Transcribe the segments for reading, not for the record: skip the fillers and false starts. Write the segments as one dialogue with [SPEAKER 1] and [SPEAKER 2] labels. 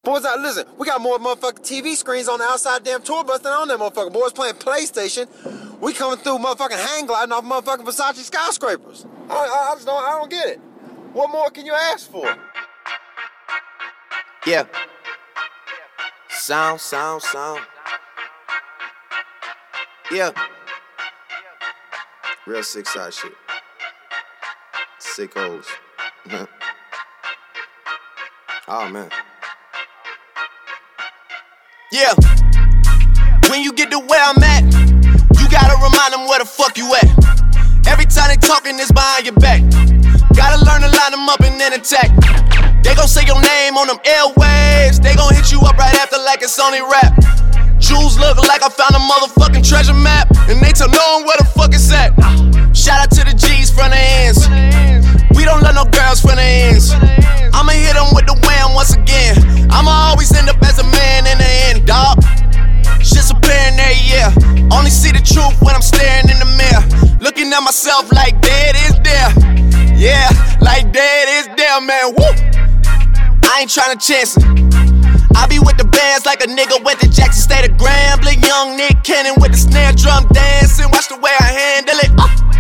[SPEAKER 1] Boys, listen, we got more motherfucking TV screens on the outside damn tour bus than on that motherfucker. Boys playing PlayStation. We coming through motherfucking hang gliding off motherfucking Versace skyscrapers. I don't get it. What more can you ask for?
[SPEAKER 2] Yeah. Sound. Yeah. Real sick side shit. Sick hoes. Oh, man. Yeah. When you get to where I'm at, you gotta remind them where the fuck you at. Every time they talking, it's behind your back. Gotta learn to line them up and then attack. They gon' say your name on them airwaves. They gon' hit you up right after like it's only rap. Jewels look like I found a motherfucking treasure map, and they tell no one where the fuck it's at. Shout out to the G's from the ends. We don't let no girls from the ends. I'ma hit them with the wham once again. I'ma always end up as a man in the end, dawg. Shit's apparent there, yeah. Only see the truth when I'm staring in the mirror. Looking at myself like dead is there. Yeah, like dead is there, man, woo. I ain't tryna chance it. I be with the bands like a nigga went to Jackson State of Grambling. Young Nick Cannon with the snare drum dancing. Watch the way I handle it.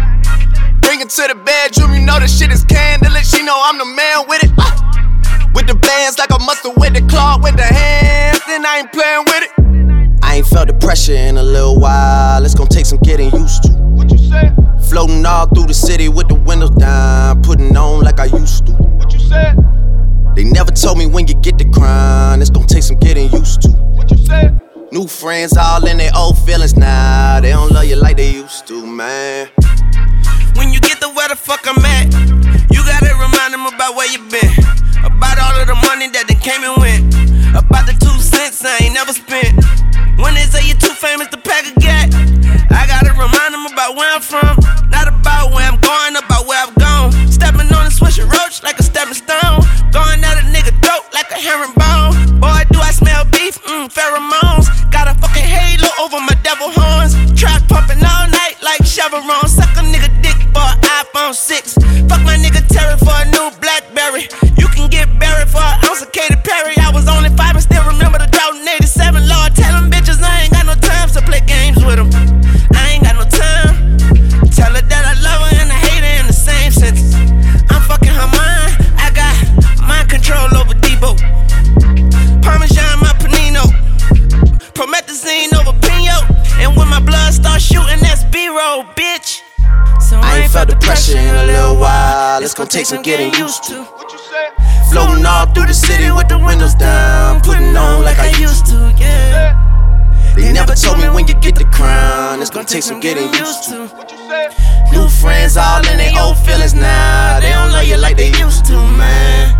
[SPEAKER 2] Bring it to the bedroom, you know the shit is candlelit. She know I'm the man with it. With the bands like I must've with the clock with the hands, then I ain't playing with it. I ain't felt the pressure in a little while. It's gonna take some getting used to. What you say? Floating all through the city with the windows down, putting on like I used to. What you said? They never told me when you get the crown, it's gonna take some getting used to. What you said? New friends all in their old feelings now. They don't love you like they used to, man.
[SPEAKER 3] When you get to where the fuck I'm at, you gotta remind them about where you been. About all of the money that they came and went. About the 2 cents I ain't never spent. When they say you're too famous to pack a gat, I gotta remind them about where I'm from. Not about where I'm going, about where I've gone. Stepping on a swisher roach like a stepping stone. Going at a nigga throat like a herringbone. Boy, do I smell beef, pheromones. Got a fucking halo over my devil horns. Trap pumping all night like Chevron. Suck a nigga dick for an iPhone 6. Fuck my nigga Terry for a new Blackberry. You can get buried for an ounce of Katy Perry. I was only 5 and still remember the drought in 87. Lord, tell them bitches I ain't got no time to play games with them. I ain't got no time. Tell her that I love her and I hate her in the same sentence. I'm fucking her mind. I got mind control over Debo. Parmesan my panino. Promethazine over Pino. And when my blood starts shooting, that's B-roll, bitch. So
[SPEAKER 2] I ain't felt the pressure in a little while. It's gonna take some getting used to.
[SPEAKER 3] What you say?
[SPEAKER 2] Floating all through the city with the windows down, putting on like I used to,
[SPEAKER 3] yeah.
[SPEAKER 2] They never told me when you get the crown, it's gonna take some getting used to.
[SPEAKER 3] What you say?
[SPEAKER 2] New friends all in their old feelings now. They don't love you like they used to, man.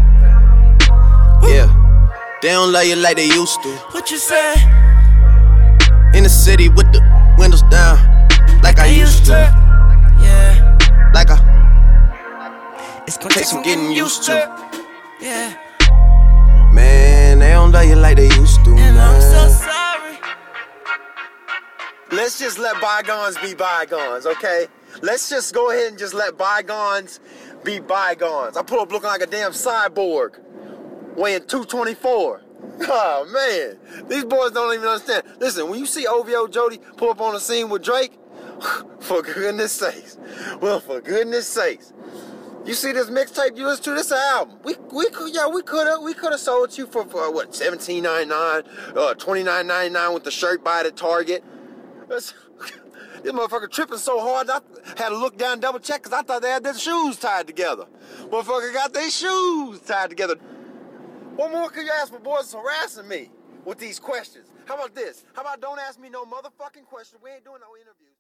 [SPEAKER 2] Yeah, they don't love you like they used to.
[SPEAKER 3] What you say?
[SPEAKER 2] In the city with the windows down, like I used to.
[SPEAKER 3] Yeah.
[SPEAKER 2] Like
[SPEAKER 3] It's gonna
[SPEAKER 2] take some getting used to.
[SPEAKER 3] Yeah.
[SPEAKER 2] Man, they don't love you like they used to,
[SPEAKER 3] And I'm so
[SPEAKER 2] man.
[SPEAKER 3] sorry.
[SPEAKER 1] Let's just let bygones be bygones, okay? Let's just go ahead and just let bygones be bygones. I pull up looking like a damn cyborg, weighing 224. Oh, man. These boys don't even understand. Listen, when you see OVO Jody pull up on the scene with Drake, for goodness sakes. Well, for goodness sakes. You see this mixtape you listen to, this album. We could have sold you for what, $17.99, $29.99 with the shirt buy at Target. This motherfucker tripping so hard I had to look down and double check because I thought they had their shoes tied together. Motherfucker got their shoes tied together. What more could you ask for boys harassing me with these questions? How about this? How about don't ask me no motherfucking questions? We ain't doing no interviews.